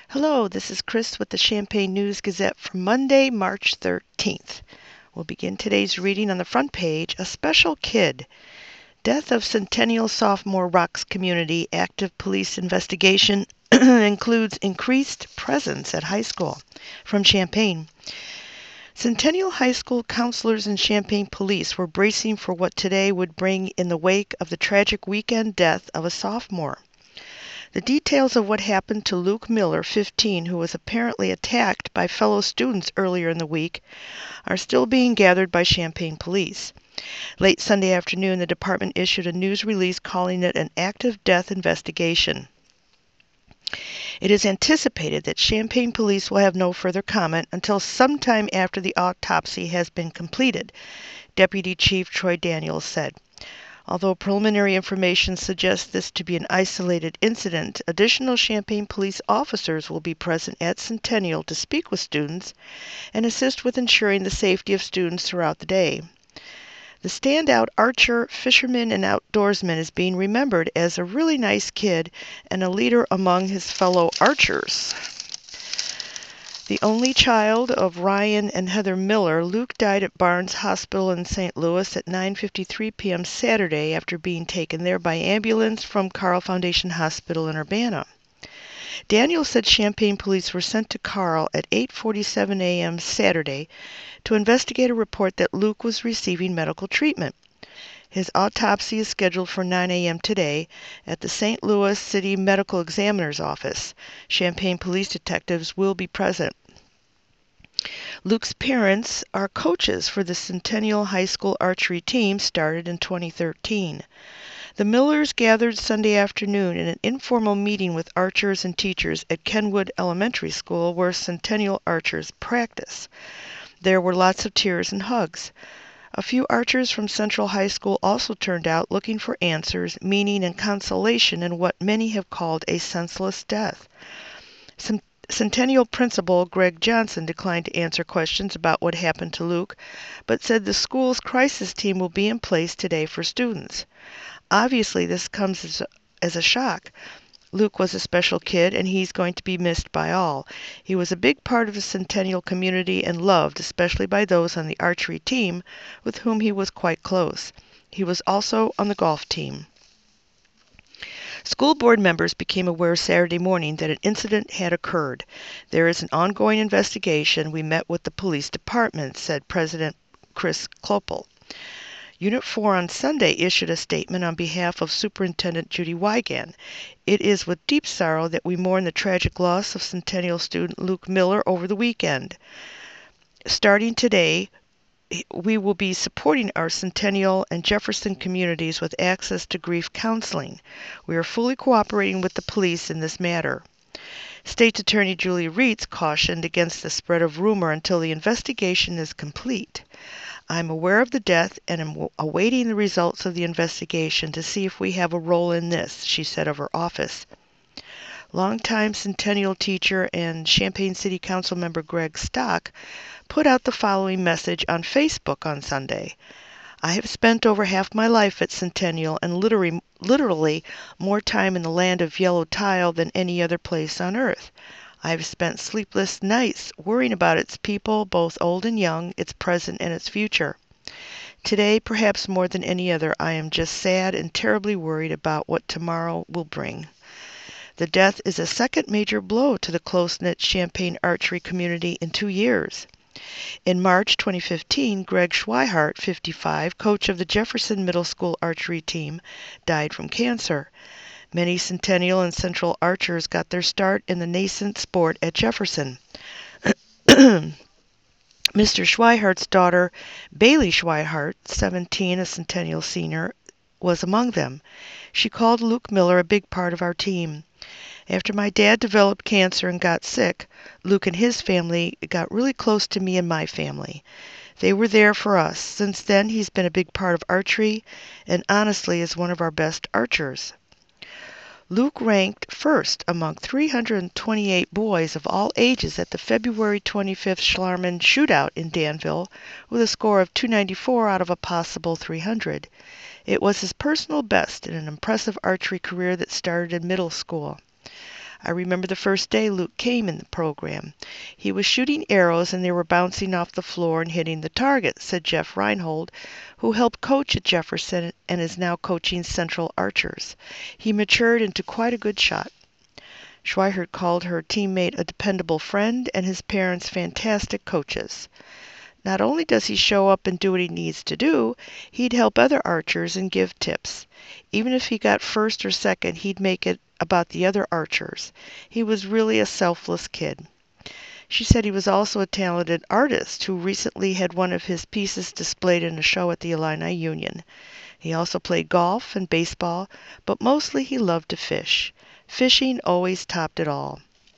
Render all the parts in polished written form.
Hello, this is Chris with the Champaign News Gazette for Monday, March 13th. We'll begin today's reading on the front page, A Special Kid. Death of Centennial Sophomore rocks community. Active police investigation includes increased presence at high school. From Champaign. Centennial High School counselors and Champaign police were bracing for what today would bring in the wake of the tragic weekend death of a sophomore. The details of what happened to Luke Miller, 15, who was apparently attacked by fellow students earlier in the week, are still being gathered by Champaign police. Late Sunday afternoon, the department issued a news release calling it an active death investigation. It is anticipated that Champaign police will have no further comment until sometime after the autopsy has been completed, Deputy Chief Troy Daniels said. Although preliminary information suggests this to be an isolated incident, additional Champaign police officers will be present at Centennial to speak with students and assist with ensuring the safety of students throughout the day. The standout archer, fisherman, and outdoorsman is being remembered as a really nice kid and a leader among his fellow archers. The only child of Ryan and Heather Miller, Luke died at Barnes Hospital in St. Louis at 9:53 p.m. Saturday after being taken there by ambulance from Carle Foundation Hospital in Urbana. Daniel said Champaign police were sent to Carle at 8:47 a.m. Saturday to investigate a report that Luke was receiving medical treatment. His autopsy is scheduled for 9 a.m. today at the St. Louis City Medical Examiner's Office. Champaign police detectives will be present. Luke's parents are coaches for the Centennial High School archery team started in 2013. The Millers gathered Sunday afternoon in an informal meeting with archers and teachers at Kenwood Elementary School where Centennial archers practice. There were lots of tears and hugs. A few archers from Central High School also turned out looking for answers, meaning, and consolation in what many have called a senseless death. Centennial Principal Greg Johnson declined to answer questions about what happened to Luke, but said the school's crisis team will be in place today for students. Obviously, this comes as a shock. Luke was a special kid, and he's going to be missed by all. He was a big part of the Centennial community and loved, especially by those on the archery team, with whom he was quite close. He was also on the golf team. School board members became aware Saturday morning that an incident had occurred. There is an ongoing investigation. We met with the police department, said President Chris Clopel. Unit 4 on Sunday issued a statement on behalf of Superintendent Judy Wiegand. It is with deep sorrow that we mourn the tragic loss of Centennial student Luke Miller over the weekend. Starting today, we will be supporting our Centennial and Jefferson communities with access to grief counseling. We are fully cooperating with the police in this matter. State's Attorney Julie Reitz cautioned against the spread of rumor until the investigation is complete. I'm aware of the death and am awaiting the results of the investigation to see if we have a role in this, she said of her office. Longtime Centennial teacher and Champaign City Council member Greg Stock put out the following message on Facebook on Sunday. I have spent over half my life at Centennial and literally more time in the land of yellow tile than any other place on earth. I have spent sleepless nights worrying about its people, both old and young, its present and its future. Today, perhaps more than any other, I am just sad and terribly worried about what tomorrow will bring. The death is a second major blow to the close-knit Champaign archery community in 2 years. In March 2015, Greg Schweihart, 55, coach of the Jefferson Middle School archery team, died from cancer. Many Centennial and Central archers got their start in the nascent sport at Jefferson. Mr. Schweihart's daughter, Bailey Schweihart, 17, a Centennial senior, was among them. She called Luke Miller a big part of our team. After my dad developed cancer and got sick, Luke and his family got really close to me and my family. They were there for us. Since then, he's been a big part of archery and honestly is one of our best archers. Luke ranked first among 328 boys of all ages at the February 25th Schlarman Shootout in Danville with a score of 294 out of a possible 300. It was his personal best in an impressive archery career that started in middle school. I remember the first day Luke came in the program. He was shooting arrows and they were bouncing off the floor and hitting the target, said Jeff Reinhold, who helped coach at Jefferson and is now coaching Central Archers. He matured into quite a good shot. Schweihert called her teammate a dependable friend and his parents fantastic coaches. Not only does he show up and do what he needs to do, he'd help other archers and give tips. Even if he got first or second, he'd make it about the other archers. He was really a selfless kid. She said he was also a talented artist who recently had one of his pieces displayed in a show at the Illini Union. He also played golf and baseball, but mostly he loved to fish. Fishing always topped it all.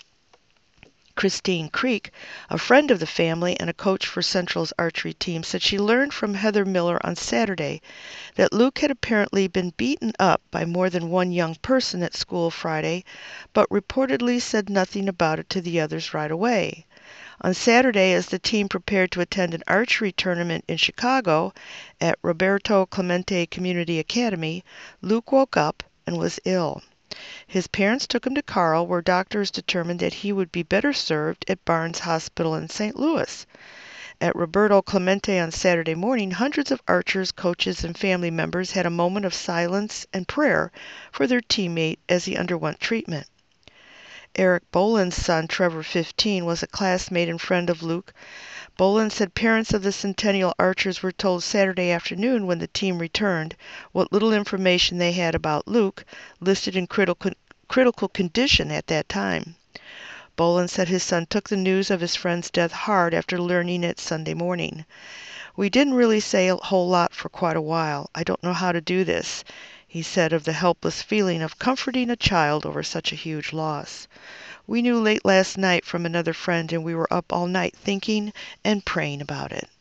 Christine Creek, a friend of the family and a coach for Central's archery team, said she learned from Heather Miller on Saturday that Luke had apparently been beaten up by more than one young person at school Friday, but reportedly said nothing about it to the others right away. On Saturday, as the team prepared to attend an archery tournament in Chicago at Roberto Clemente Community Academy, Luke woke up and was ill. His parents took him to Carle, where doctors determined that he would be better served at Barnes Hospital in St. Louis. At Roberto Clemente on Saturday morning, hundreds of archers, coaches, and family members had a moment of silence and prayer for their teammate as he underwent treatment. Eric Boland's son, Trevor, 15, was a classmate and friend of Luke. Boland said parents of the Centennial Archers were told Saturday afternoon when the team returned what little information they had about Luke, listed in critical condition at that time. Boland said his son took the news of his friend's death hard after learning it Sunday morning. "We didn't really say a whole lot for quite a while. I don't know how to do this," he said of the helpless feeling of comforting a child over such a huge loss. "We knew late last night from another friend and we were up all night thinking and praying about it."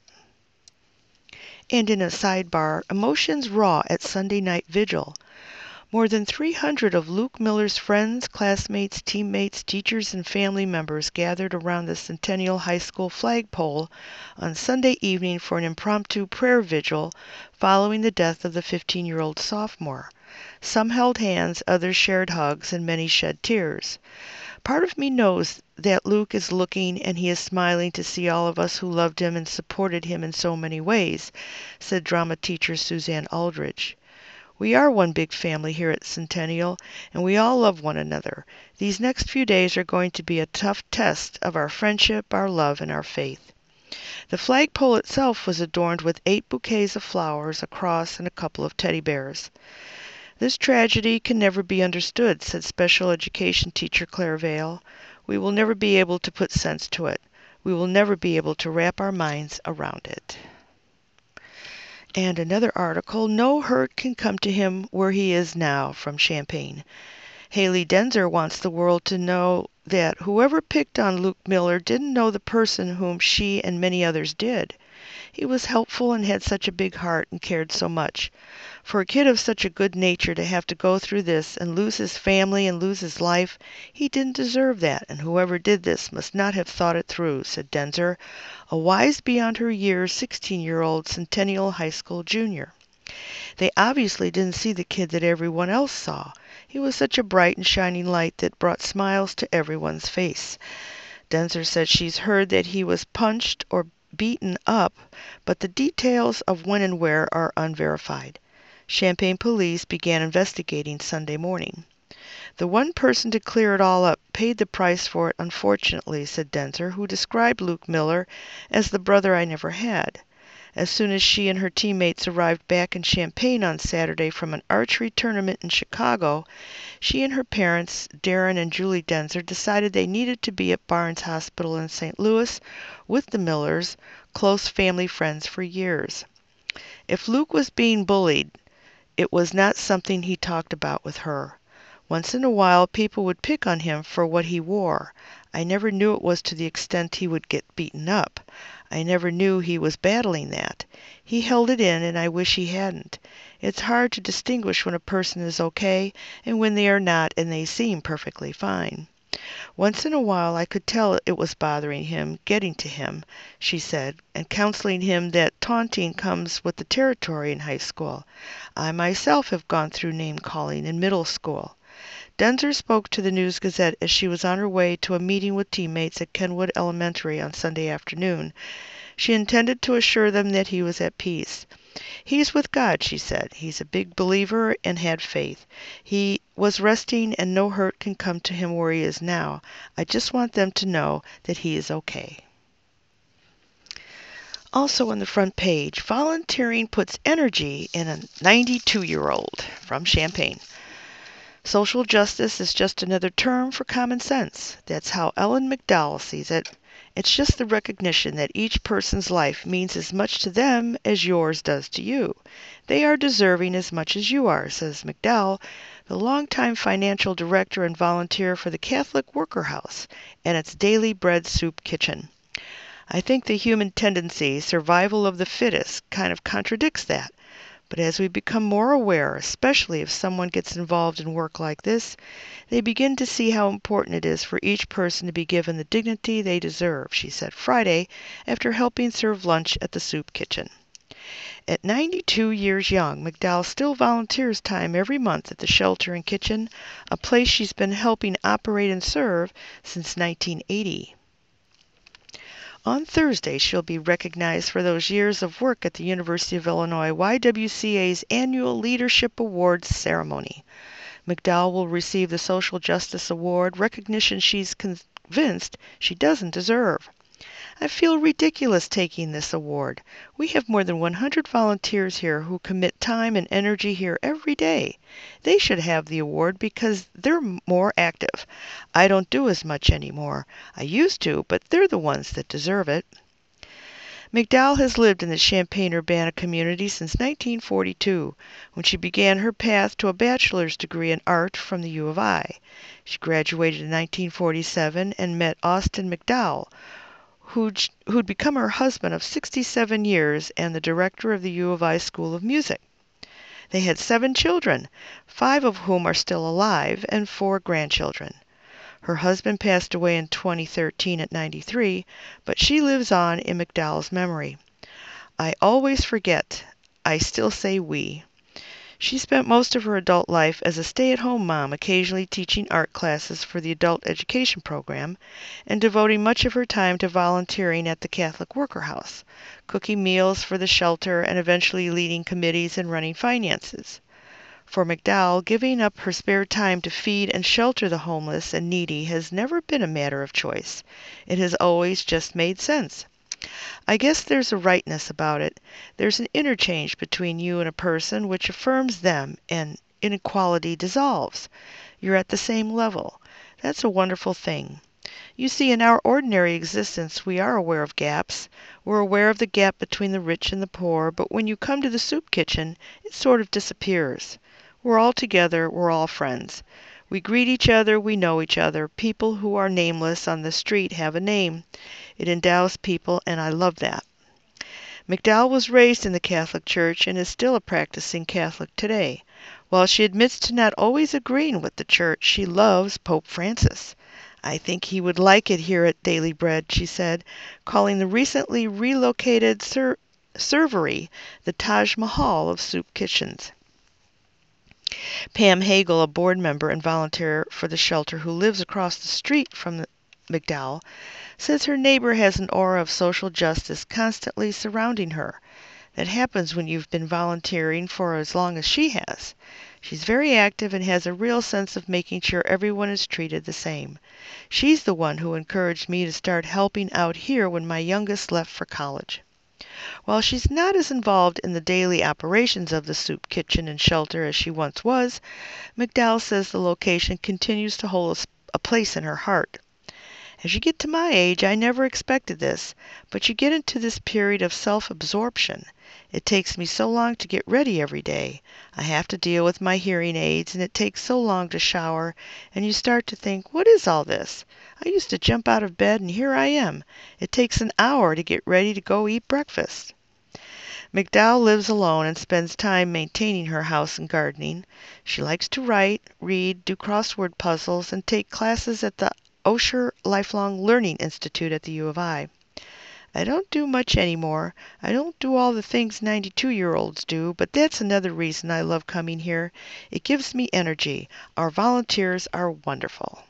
And in a sidebar, emotions raw at Sunday night vigil. More than 300 of Luke Miller's friends, classmates, teammates, teachers, and family members gathered around the Centennial High School flagpole on Sunday evening for an impromptu prayer vigil following the death of the 15-year-old sophomore. Some held hands, others shared hugs, and many shed tears. Part of me knows that Luke is looking and he is smiling to see all of us who loved him and supported him in so many ways, said drama teacher Suzanne Aldridge. We are one big family here at Centennial, and we all love one another. These next few days are going to be a tough test of our friendship, our love, and our faith. The flagpole itself was adorned with 8 bouquets of flowers, a cross, and a couple of teddy bears. This tragedy can never be understood, said special education teacher Claire Vale. We will never be able to put sense to it. We will never be able to wrap our minds around it. And another article, no hurt can come to him where he is now, from Champaign. Haley Denzer wants the world to know that whoever picked on Luke Miller didn't know the person whom she and many others did. He was helpful and had such a big heart and cared so much. For a kid of such a good nature to have to go through this and lose his family and lose his life, he didn't deserve that, and whoever did this must not have thought it through, said Denzer, a wise beyond her years 16-year-old Centennial High School junior. They obviously didn't see the kid that everyone else saw. He was such a bright and shining light that brought smiles to everyone's face. Denzer said she's heard that he was punched or beaten up, but the details of when and where are unverified. Champaign police began investigating Sunday morning. The one person to clear it all up paid the price for it, unfortunately, said Denzer, who described Luke Miller as the brother I never had. As soon as she and her teammates arrived back in Champaign on Saturday from an archery tournament in Chicago, she and her parents, Darren and Julie Denzer, decided they needed to be at Barnes Hospital in St. Louis with the Millers, close family friends for years. If Luke was being bullied, it was not something he talked about with her. Once in a while, people would pick on him for what he wore. I never knew it was to the extent he would get beaten up. I never knew he was battling that. He held it in, and I wish he hadn't. It's hard to distinguish when a person is okay and when they are not, and they seem perfectly fine. Once in a while I could tell it was bothering him, getting to him, she said, and counseling him that taunting comes with the territory in high school. I myself have gone through name-calling in middle school. Denzer spoke to the News Gazette as she was on her way to a meeting with teammates at Kenwood Elementary on Sunday afternoon. She intended to assure them that he was at peace. "He's with God," she said. "He's a big believer and had faith. He was resting and no hurt can come to him where he is now. I just want them to know that he is okay." Also on the front page, volunteering puts energy in a 92-year-old from Champaign. Social justice is just another term for common sense. That's how Ellen McDowell sees it. It's just the recognition that each person's life means as much to them as yours does to you. They are deserving as much as you are, says McDowell, the longtime financial director and volunteer for the Catholic Worker House and its Daily Bread Soup Kitchen. I think the human tendency, survival of the fittest, kind of contradicts that. But as we become more aware, especially if someone gets involved in work like this, they begin to see how important it is for each person to be given the dignity they deserve, she said Friday after helping serve lunch at the soup kitchen. At 92 years young, McDowell still volunteers time every month at the shelter and kitchen, a place she's been helping operate and serve since 1980. On Thursday, she'll be recognized for those years of work at the University of Illinois YWCA's annual Leadership Awards ceremony. McDowell will receive the Social Justice Award, recognition she's convinced she doesn't deserve. "I feel ridiculous taking this award. We have more than 100 volunteers here who commit time and energy here every day. They should have the award because they're more active. I don't do as much anymore. I used to, but they're the ones that deserve it." McDowell has lived in the Champaign-Urbana community since 1942, when she began her path to a bachelor's degree in art from the U of I. She graduated in 1947 and met Austin McDowell, who'd become her husband of 67 years and the director of the U of I School of Music. They had 7 children, 5 of whom are still alive, and 4 grandchildren. Her husband passed away in 2013 at 93, but she lives on in McDowell's memory. "I always forget. I still say we." She spent most of her adult life as a stay-at-home mom, occasionally teaching art classes for the adult education program, and devoting much of her time to volunteering at the Catholic Worker House, cooking meals for the shelter, and eventually leading committees and running finances. For McDowell, giving up her spare time to feed and shelter the homeless and needy has never been a matter of choice. It has always just made sense. "I guess there's a rightness about it. There's an interchange between you and a person which affirms them, and inequality dissolves. You're at the same level. That's a wonderful thing. You see, in our ordinary existence we are aware of gaps. We're aware of the gap between the rich and the poor, but when you come to the soup kitchen, it sort of disappears. We're all together, we're all friends. We greet each other, we know each other. People who are nameless on the street have a name. It endows people, and I love that." McDowell was raised in the Catholic Church and is still a practicing Catholic today. While she admits to not always agreeing with the Church, she loves Pope Francis. "I think he would like it here at Daily Bread," she said, calling the recently relocated servery the Taj Mahal of soup kitchens. Pam Hagel, a board member and volunteer for the shelter who lives across the street from McDowell, says her neighbor has an aura of social justice constantly surrounding her. That happens when you've been volunteering for as long as she has. She's very active and has a real sense of making sure everyone is treated the same. She's the one who encouraged me to start helping out here when my youngest left for college. While she's not as involved in the daily operations of the soup kitchen and shelter as she once was, McDowell says the location continues to hold a place in her heart. "As you get to my age, I never expected this, but you get into this period of self-absorption. It takes me so long to get ready every day. I have to deal with my hearing aids, and it takes so long to shower, and you start to think, what is all this? I used to jump out of bed, and here I am. It takes an hour to get ready to go eat breakfast." McDowell lives alone and spends time maintaining her house and gardening. She likes to write, read, do crossword puzzles, and take classes at the Osher Lifelong Learning Institute at the U of I. I don't do much anymore. I don't do all the things 92-year-olds do, but that's another reason I love coming here. It gives me energy. Our volunteers are wonderful.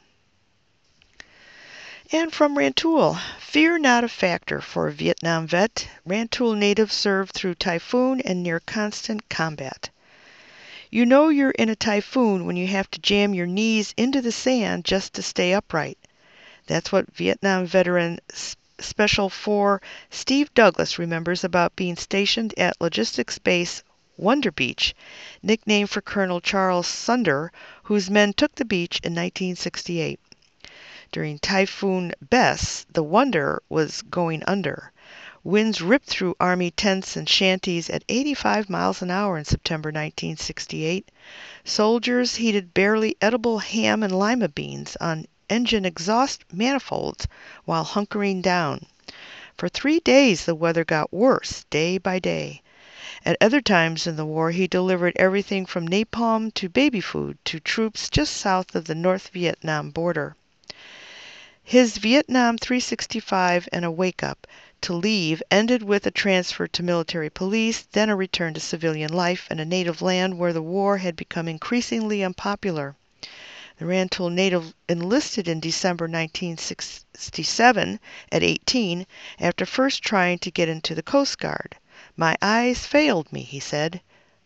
And from Rantoul, fear not a factor for a Vietnam vet. Rantoul natives served through typhoon and near constant combat. You know you're in a typhoon when you have to jam your knees into the sand just to stay upright. That's what Vietnam veteran Special 4 Steve Douglas remembers about being stationed at Logistics Base Wonder Beach, nicknamed for Colonel Charles Sunder, whose men took the beach in 1968. During Typhoon Bess, the Wonder was going under. Winds ripped through Army tents and shanties at 85 miles an hour in September 1968. Soldiers heated barely edible ham and lima beans on engine exhaust manifolds while hunkering down. For 3 days the weather got worse, day by day. At other times in the war he delivered everything from napalm to baby food to troops just south of the North Vietnam border. His Vietnam 365 and a wake-up to leave ended with a transfer to military police, then a return to civilian life in a native land where the war had become increasingly unpopular. The Rantoul native enlisted in December 1967 at 18 after first trying to get into the Coast Guard. My eyes failed me, he said.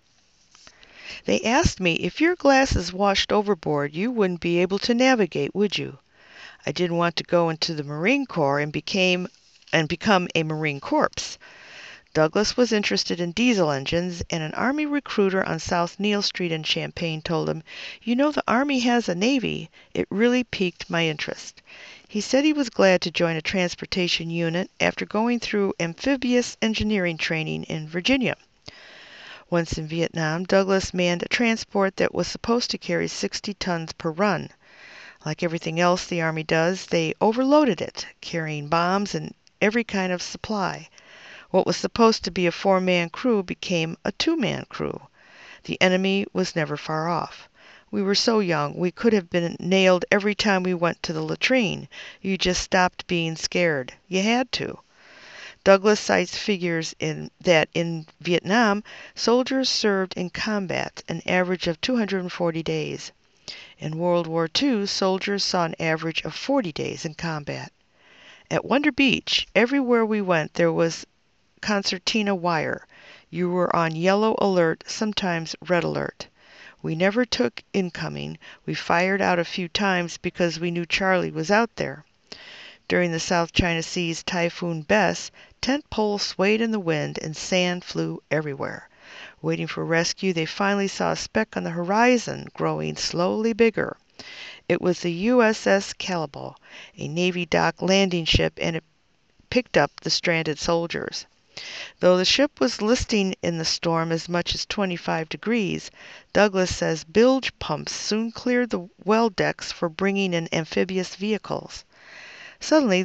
They asked me, if your glasses washed overboard, you wouldn't be able to navigate, would you? I didn't want to go into the Marine Corps and become a Marine Corpse. Douglas was interested in diesel engines, and an Army recruiter on South Neal Street in Champaign told him, "You know the Army has a Navy." It really piqued my interest. He said he was glad to join a transportation unit after going through amphibious engineering training in Virginia. Once in Vietnam, Douglas manned a transport that was supposed to carry 60 tons per run. Like everything else the Army does, they overloaded it, carrying bombs and every kind of supply. What was supposed to be a 4-man crew became a 2-man crew. The enemy was never far off. We were so young, we could have been nailed every time we went to the latrine. You just stopped being scared. You had to. Douglas cites figures that in Vietnam, soldiers served in combat an average of 240 days. In World War II, soldiers saw an average of 40 days in combat. At Wonder Beach, everywhere we went there was concertina wire. You were on yellow alert, sometimes red alert. We never took incoming. We fired out a few times because we knew Charlie was out there. During the South China Sea's Typhoon Bess, tent poles swayed in the wind and sand flew everywhere. Waiting for rescue, they finally saw a speck on the horizon growing slowly bigger. It was the USS Calibo, a Navy dock landing ship, and it picked up the stranded soldiers. Though the ship was listing in the storm as much as 25 degrees, Douglas says bilge pumps soon cleared the well decks for bringing in amphibious vehicles. Suddenly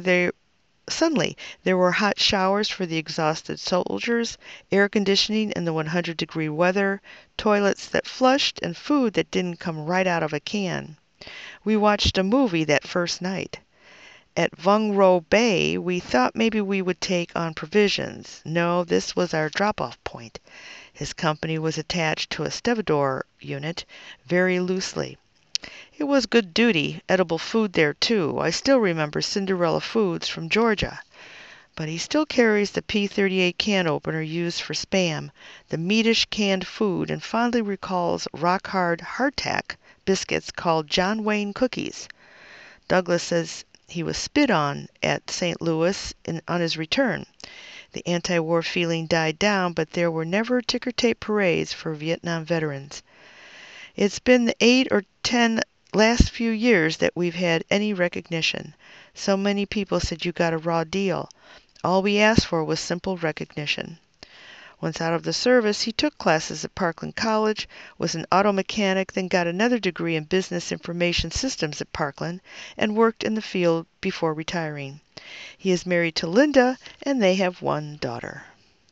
there were hot showers for the exhausted soldiers, air conditioning in the 100-degree weather, toilets that flushed, and food that didn't come right out of a can. We watched a movie that first night. At Vung Ro Bay, we thought maybe we would take on provisions. No, this was our drop-off point. His company was attached to a stevedore unit, very loosely. It was good duty, edible food there too. I still remember Cinderella Foods from Georgia. But he still carries the P-38 can opener used for Spam, the meatish canned food, and fondly recalls rock-hard hardtack biscuits called John Wayne cookies. Douglas says he was spit on at St. Louis on his return. The anti-war feeling died down, but there were never ticker-tape parades for Vietnam veterans. It's been the 8 or 10 last few years that we've had any recognition. So many people said you got a raw deal. All we asked for was simple recognition. Once out of the service, he took classes at Parkland College, was an auto mechanic, then got another degree in business information systems at Parkland, and worked in the field before retiring. He is married to Linda, and they have one daughter.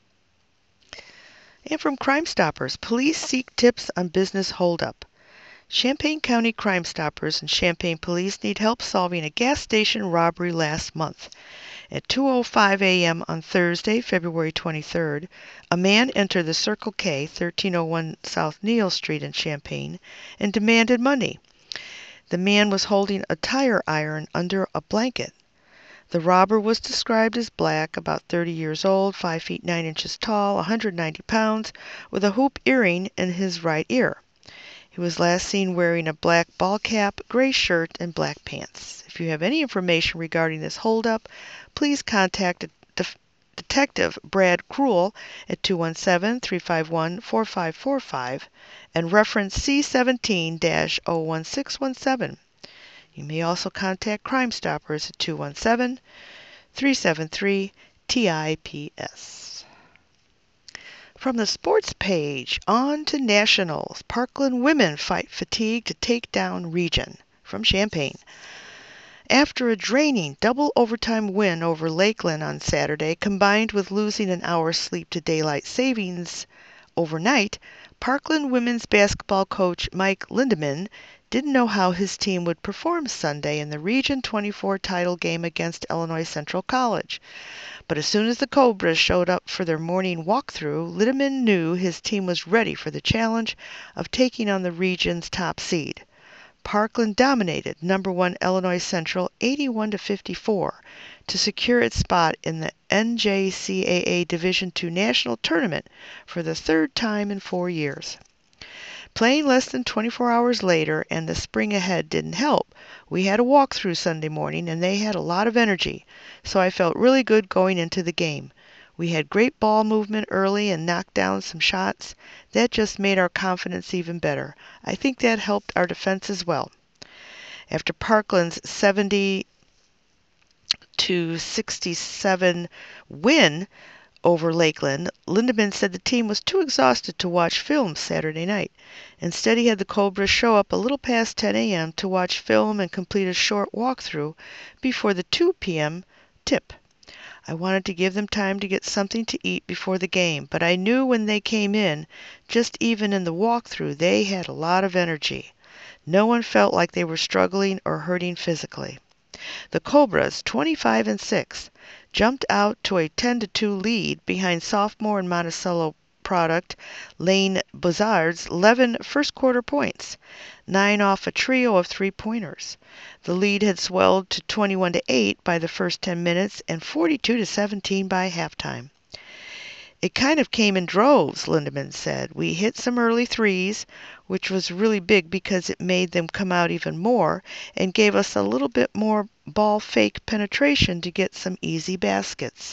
And from Crime Stoppers, police seek tips on business holdup. Champaign County Crime Stoppers and Champaign Police need help solving a gas station robbery last month. At 2:05 a.m. on Thursday, February 23rd, a man entered the Circle K, 1301 South Neal Street in Champaign, and demanded money. The man was holding a tire iron under a blanket. The robber was described as black, about 30 years old, 5 feet 9 inches tall, 190 pounds, with a hoop earring in his right ear. He was last seen wearing a black ball cap, gray shirt, and black pants. If you have any information regarding this holdup, please contact Detective Brad Krull at 217-351-4545 and reference C17-01617. You may also contact Crime Stoppers at 217-373-TIPS. From the sports page, on to nationals. Parkland women fight fatigue to take down region. From Champaign. After a draining double overtime win over Lakeland on Saturday, combined with losing an hour's sleep to daylight savings overnight, Parkland women's basketball coach Mike Lindeman didn't know how his team would perform Sunday in the Region 24 title game against Illinois Central College. But as soon as the Cobras showed up for their morning walkthrough, Lindeman knew his team was ready for the challenge of taking on the region's top seed. Parkland dominated number 1 Illinois Central 81-54 to secure its spot in the NJCAA Division II National Tournament for the third time in 4 years. Playing less than 24 hours later and the spring ahead didn't help. We had a walkthrough Sunday morning and they had a lot of energy, so I felt really good going into the game. We had great ball movement early and knocked down some shots. That just made our confidence even better. I think that helped our defense as well. After Parkland's 70-67 win over Lakeland, Lindeman said the team was too exhausted to watch film Saturday night. Instead, he had the Cobras show up a little past 10 a.m. to watch film and complete a short walkthrough before the 2 p.m. tip. I wanted to give them time to get something to eat before the game, but I knew when they came in, just even in the walkthrough, they had a lot of energy. No one felt like they were struggling or hurting physically. The Cobras, 25-6, jumped out to a 10-2 lead behind sophomore and Monticello product Lane Bozard's 11 first-quarter points, 9 off a trio of three-pointers. The lead had swelled to 21-8 by the first 10 minutes and 42-17 by halftime. It kind of came in droves, Lindeman said. We hit some early threes, which was really big because it made them come out even more and gave us a little bit more ball fake penetration to get some easy baskets.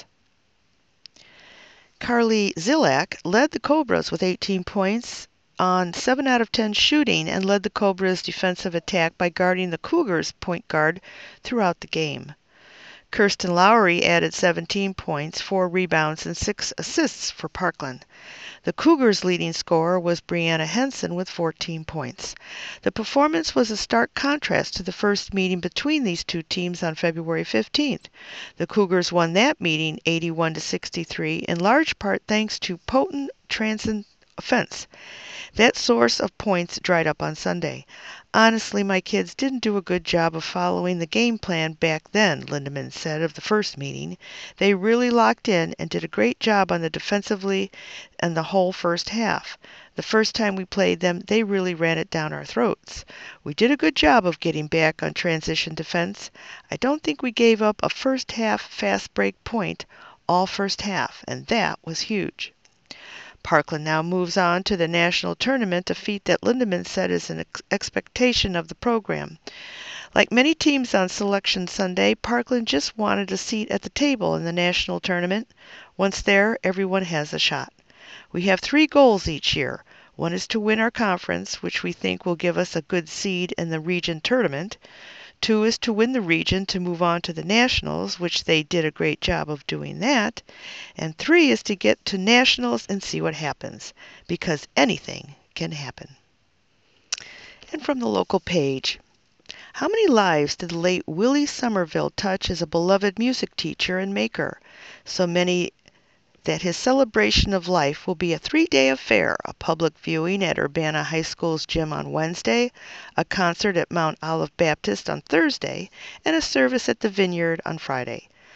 Carly Zilak led the Cobras with 18 points on 7 out of 10 shooting and led the Cobras' defensive attack by guarding the Cougars' point guard throughout the game. Kirsten Lowry added 17 points, 4 rebounds, and 6 assists for Parkland. The Cougars' leading scorer was Brianna Henson with 14 points. The performance was a stark contrast to the first meeting between these two teams on February 15th. The Cougars won that meeting 81-63, in large part thanks to potent transient offense. That source of points dried up on Sunday. Honestly, my kids didn't do a good job of following the game plan back then, Lindeman said of the first meeting. They really locked in and did a great job on the defensively and the whole first half. The first time we played them, they really ran it down our throats. We did a good job of getting back on transition defense. I don't think we gave up a first half fast break point all first half, and that was huge. Parkland now moves on to the national tournament, a feat that Lindeman said is an expectation of the program. Like many teams on Selection Sunday, Parkland just wanted a seat at the table in the national tournament. Once there, everyone has a shot. We have 3 goals each year. One is to win our conference, which we think will give us a good seed in the region tournament. 2 is to win the region to move on to the nationals, which they did a great job of doing that. And 3 is to get to nationals and see what happens, because anything can happen. And from the local page, how many lives did the late Willie Somerville touch as a beloved music teacher and maker? So many that his celebration of life will be a 3-day affair, a public viewing at Urbana High School's gym on Wednesday, a concert at Mount Olive Baptist on Thursday, and a service at the Vineyard on Friday.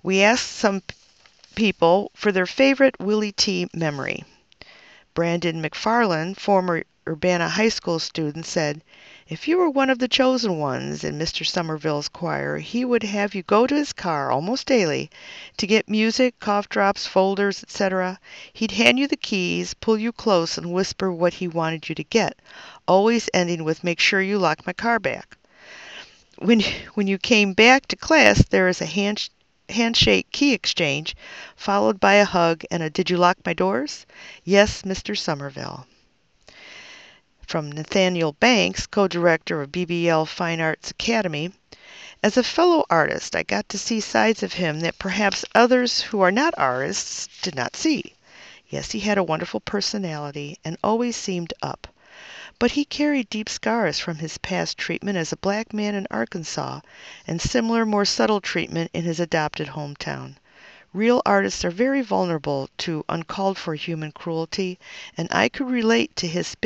We asked some people for their favorite Willie T. memory. Brandon McFarland, former Urbana High School student, said, "If you were one of the chosen ones in Mr. Somerville's choir, he would have you go to his car almost daily to get music, cough drops, folders, etc. He'd hand you the keys, pull you close, and whisper what he wanted you to get, always ending with, 'Make sure you lock my car back.' When you came back to class, there is a handshake key exchange, followed by a hug and a 'Did you lock my doors?' Yes, Mr. Somerville." From Nathaniel Banks, co-director of BBL Fine Arts Academy, "As a fellow artist, I got to see sides of him that perhaps others who are not artists did not see. Yes, he had a wonderful personality and always seemed up. But he carried deep scars from his past treatment as a black man in Arkansas and similar more subtle treatment in his adopted hometown. Real artists are very vulnerable to uncalled for human cruelty, and I can relate to his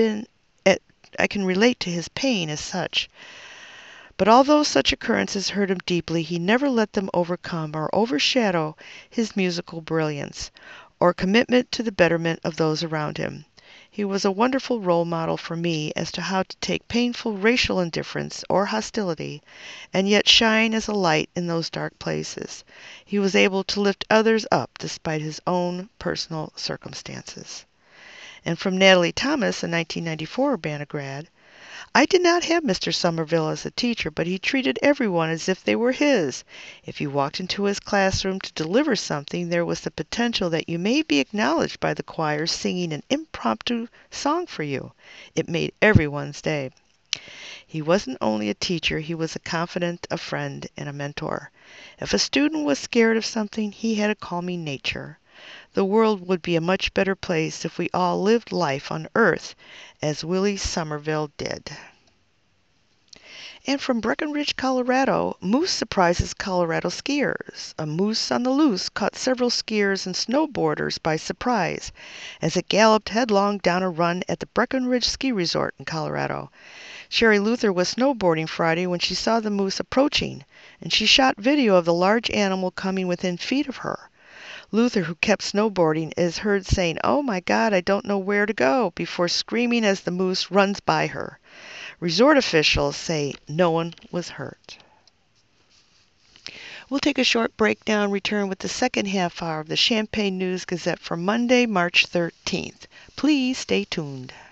pain as such. But although such occurrences hurt him deeply, he never let them overcome or overshadow his musical brilliance or commitment to the betterment of those around him. He was a wonderful role model for me as to how to take painful racial indifference or hostility and yet shine as a light in those dark places. He was able to lift others up despite his own personal circumstances." And from Natalie Thomas, a 1994 Urbana grad, "I did not have Mr. Somerville as a teacher, but he treated everyone as if they were his. If you walked into his classroom to deliver something, there was the potential that you may be acknowledged by the choir singing an impromptu song for you. It made everyone's day. He wasn't only a teacher, he was a confidant, a friend, and a mentor. If a student was scared of something, he had a calming nature. The world would be a much better place if we all lived life on earth as Willie Somerville did." And from Breckenridge, Colorado, moose surprises Colorado skiers. A moose on the loose caught several skiers and snowboarders by surprise as it galloped headlong down a run at the Breckenridge Ski Resort in Colorado. Sherry Luther was snowboarding Friday when she saw the moose approaching, and she shot video of the large animal coming within feet of her. Luther, who kept snowboarding, is heard saying, "Oh my God, I don't know where to go," before screaming as the moose runs by her. Resort officials say no one was hurt. We'll take a short break now and return with the second half hour of the Champaign News Gazette for Monday, March 13th. Please stay tuned.